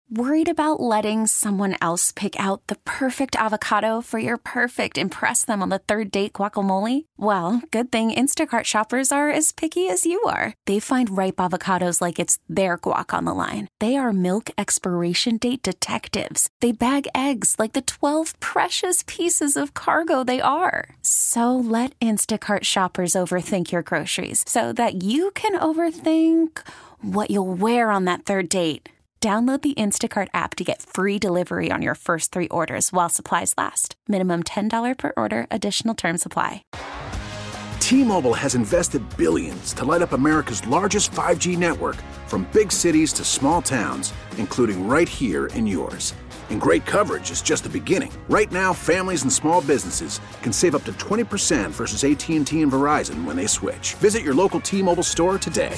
Worried about letting someone else pick out the perfect avocado for your perfect impress them on the third date guacamole? Well, good thing Instacart shoppers are as picky as you are. They find ripe avocados like it's their guac on the line. They are milk expiration date detectives. They bag eggs like the 12 precious pieces of cargo they are. So let Instacart shoppers overthink your groceries so that you can overthink what you'll wear on that third date. Download the Instacart app to get free delivery on your first 3 orders while supplies last. Minimum $10 per order. Additional terms apply. T-Mobile has invested billions to light up America's largest 5G network, from big cities to small towns, including right here in yours. And great coverage is just the beginning. Right now, families and small businesses can save up to 20% versus AT&T and Verizon when they switch. Visit your local T-Mobile store today.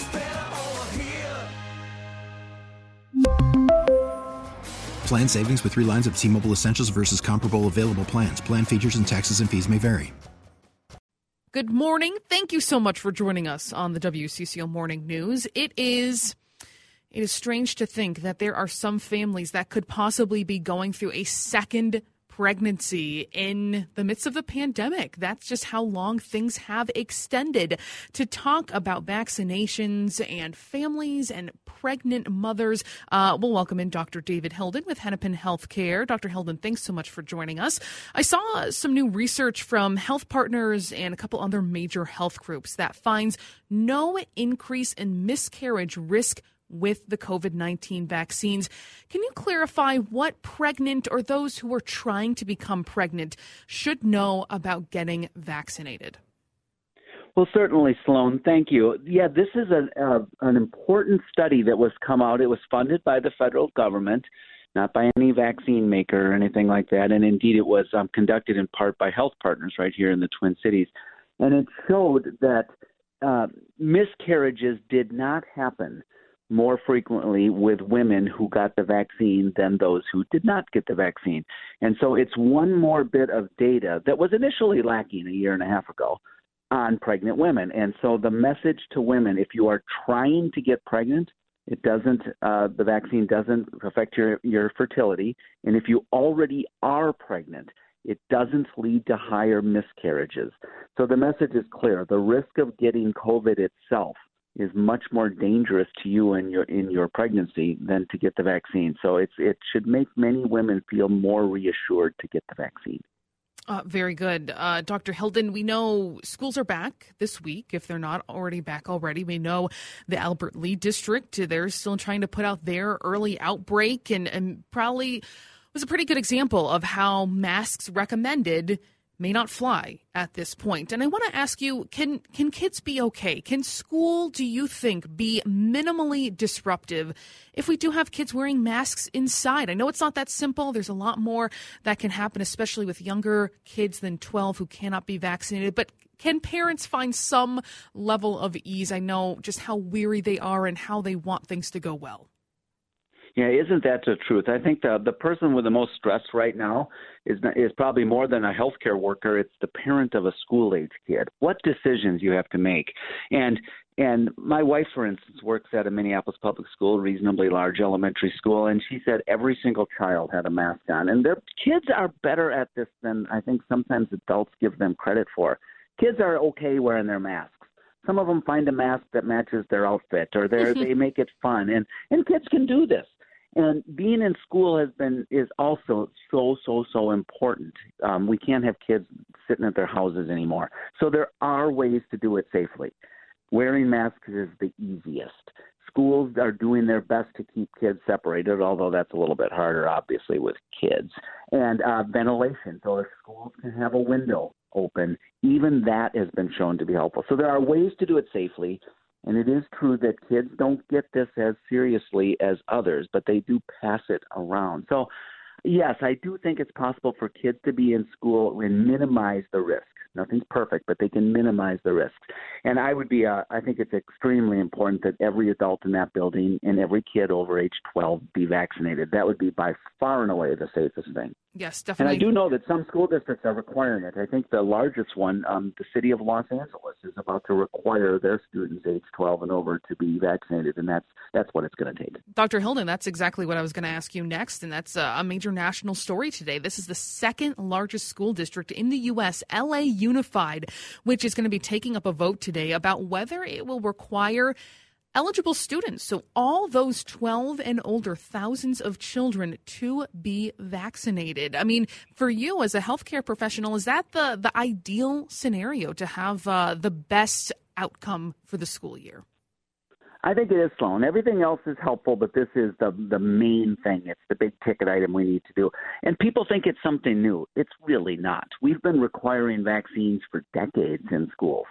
Plan savings with 3 lines of T-Mobile Essentials versus comparable available plans. Plan features and taxes and fees may vary. Good morning. Thank you so much for joining us on the WCCO Morning News. It is strange to think that there are some families that could possibly be going through a second pregnancy in the midst of the pandemic. That's just how long things have extended. To talk about vaccinations and families and pregnant mothers, we'll welcome in Dr. David Hilden with Hennepin Healthcare. Dr. Hilden, thanks so much for joining us. I saw some new research from Health Partners and a couple other major health groups that finds no increase in miscarriage risk with the COVID-19 vaccines. Can you clarify what pregnant or those who are trying to become pregnant should know about getting vaccinated? Well, certainly, Sloan. Thank you. Yeah, this is an important study that was come out. It was funded by the federal government, not by any vaccine maker or anything like that. And indeed, it was conducted in part by Health Partners right here in the Twin Cities. And it showed that miscarriages did not happen more frequently with women who got the vaccine than those who did not get the vaccine. And so it's one more bit of data that was initially lacking a year and a half ago on pregnant women. And so the message to women, if you are trying to get pregnant, it doesn't, the vaccine doesn't affect your fertility. And if you already are pregnant, it doesn't lead to higher miscarriages. So the message is clear. The risk of getting COVID itself is much more dangerous to you in your pregnancy than to get the vaccine. So it should make many women feel more reassured to get the vaccine. Very good. Dr. Hilden, we know schools are back this week, if they're not already back already. We know the Albert Lea District, they're still trying to put out their early outbreak and probably was a pretty good example of how masks recommended may not fly at this point. And I want to ask you, can kids be okay? Can school, do you think, be minimally disruptive if we do have kids wearing masks inside? I know it's not that simple. There's a lot more that can happen, especially with younger kids than 12 who cannot be vaccinated. But can parents find some level of ease? I know just how weary they are and how they want things to go well. Yeah, isn't that the truth? I think the person with the most stress right now is probably more than a healthcare worker. It's the parent of a school-age kid. What decisions you have to make. And my wife, for instance, works at a Minneapolis public school, reasonably large elementary school, and she said every single child had a mask on. And their kids are better at this than I think sometimes adults give them credit for. Kids are okay wearing their masks. Some of them find a mask that matches their outfit, or they make it fun, and kids can do this. And being in school is also so important. We can't have kids sitting at their houses anymore. So there are ways to do it safely. Wearing masks is the easiest. Schools are doing their best to keep kids separated, although that's a little bit harder, obviously, with kids. And ventilation, so if schools can have a window open, even that has been shown to be helpful. So there are ways to do it safely. And it is true that kids don't get this as seriously as others, but they do pass it around. So, yes, I do think it's possible for kids to be in school and minimize the risk. Nothing's perfect, but they can minimize the risks. And I think it's extremely important that every adult in that building and every kid over age 12 be vaccinated. That would be by far and away the safest thing. Yes, definitely. And I do know that some school districts are requiring it. I think the largest one, the city of Los Angeles, is about to require their students age 12 and over to be vaccinated, and that's what it's going to take. Dr. Hilden, that's exactly what I was going to ask you next, and that's a major national story today. This is the second largest school district in the U.S., LA Unified, which is going to be taking up a vote today about whether it will require eligible students, so all those 12 and older, thousands of children, to be vaccinated. I mean, for you as a healthcare professional, is that the ideal scenario to have the best outcome for the school year? I think it is, Sloan. Everything else is helpful, but this is the main thing. It's the big ticket item we need to do. And people think it's something new. It's really not. We've been requiring vaccines for decades in schools.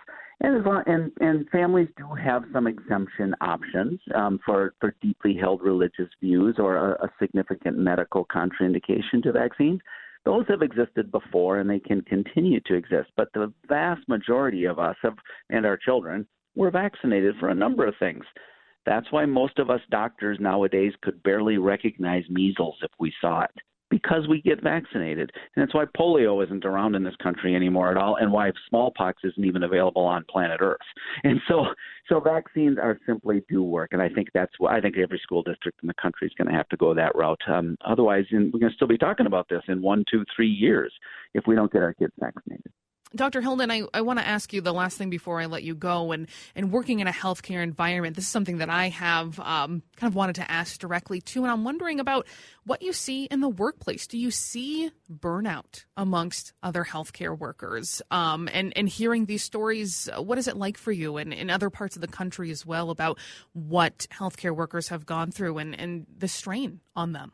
And families do have some exemption options for deeply held religious views or a significant medical contraindication to vaccines. Those have existed before, and they can continue to exist. But the vast majority of us and our children were vaccinated for a number of things. That's why most of us doctors nowadays could barely recognize measles if we saw it, because we get vaccinated. And that's why polio isn't around in this country anymore at all, and why smallpox isn't even available on planet Earth. And so vaccines are simply do work, and I think every school district in the country is going to have to go that route. Otherwise, we're going to still be talking about this in 1, 2, 3 years if we don't get our kids vaccinated. Dr. Hilden, I want to ask you the last thing before I let you go. And working in a healthcare environment, this is something that I have kind of wanted to ask directly to. And I'm wondering about what you see in the workplace. Do you see burnout amongst other healthcare workers? And hearing these stories, what is it like for you and in other parts of the country as well about what healthcare workers have gone through and the strain on them?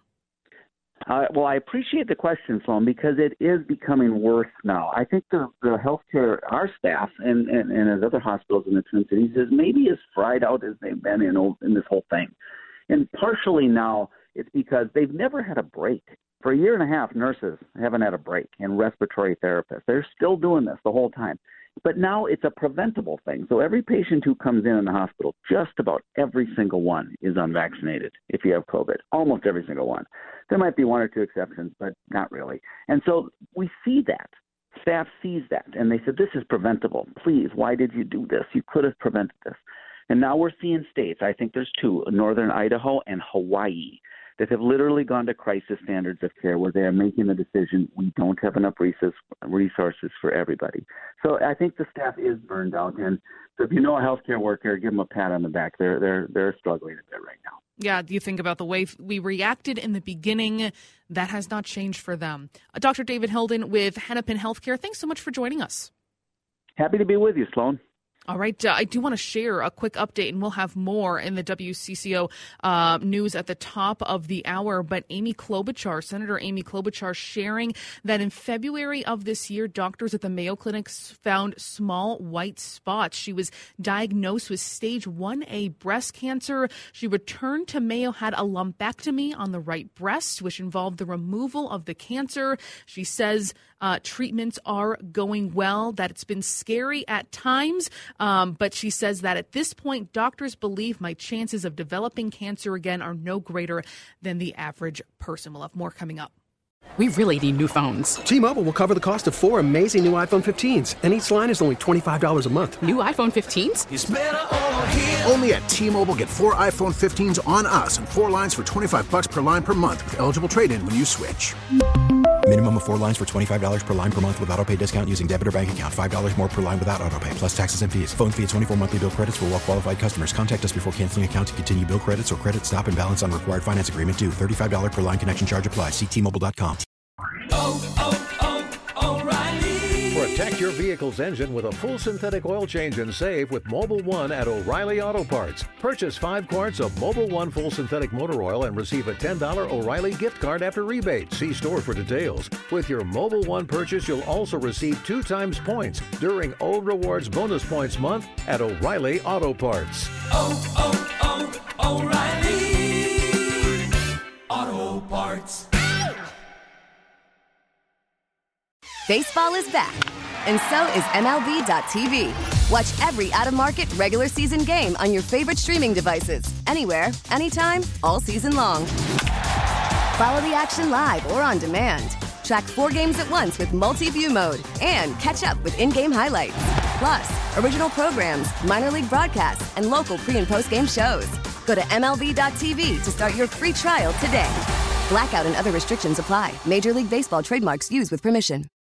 Well, I appreciate the question, Sloan, because it is becoming worse now. I think the healthcare, our staff, and as other hospitals in the Twin Cities, is maybe as fried out as they've been in this whole thing. And partially now it's because they've never had a break. For a year and a half, nurses haven't had a break, and respiratory therapists. They're still doing this the whole time. But now it's a preventable thing. So every patient who comes in the hospital, just about every single one is unvaccinated if you have COVID, almost every single one. There might be one or two exceptions, but not really. And so we see that. Staff sees that, and they said, this is preventable. Please, why did you do this? You could have prevented this. And now we're seeing states, I think there's two, northern Idaho and Hawaii, that have literally gone to crisis standards of care where they are making the decision we don't have enough resources for everybody. So I think the staff is burned out. And so if you know a healthcare worker, give them a pat on the back. They're struggling a bit right now. Yeah, do you think about the way we reacted in the beginning? That has not changed for them. Dr. David Hilden with Hennepin Healthcare, thanks so much for joining us. Happy to be with you, Sloan. All right. I do want to share a quick update, and we'll have more in the WCCO news at the top of the hour. But Senator Amy Klobuchar, sharing that in February of this year, doctors at the Mayo Clinic found small white spots. She was diagnosed with stage 1A breast cancer. She returned to Mayo, had a lumpectomy on the right breast, which involved the removal of the cancer. She says treatments are going well, that it's been scary at times. But she says that at this point, doctors believe my chances of developing cancer again are no greater than the average person. We'll have more coming up. We really need new phones. T-Mobile will cover the cost of 4 amazing new iPhone 15s, and each line is only $25 a month. New iPhone 15s? It's better over here. Only at T-Mobile, get 4 iPhone 15s on us and 4 lines for $25 per line per month with eligible trade-in when you switch. Minimum of 4 lines for $25 per line per month with autopay discount using debit or bank account. $5 more per line without autopay, plus taxes and fees. Phone fee at 24 monthly bill credits for well-qualified customers. Contact us before canceling account to continue bill credits or credit stop and balance on required finance agreement due. $35 per line connection charge applies. See T-Mobile.com. O'Reilly. Protect your vehicle's engine with a full synthetic oil change and save with Mobil 1 at O'Reilly Auto Parts. Purchase 5 quarts of Mobil 1 full synthetic motor oil and receive a $10 O'Reilly gift card after rebate. See store for details. With your Mobil 1 purchase, you'll also receive 2 times points during O Rewards Bonus Points Month at O'Reilly Auto Parts. O'Reilly Auto Parts. Baseball is back, and so is MLB.tv. Watch every out-of-market regular season game on your favorite streaming devices, anywhere, anytime, all season long. Follow the action live or on demand. Track 4 games at once with multi-view mode and catch up with in-game highlights. Plus, original programs, minor league broadcasts, and local pre- and post-game shows. Go to MLB.tv to start your free trial today. Blackout and other restrictions apply. Major League Baseball trademarks used with permission.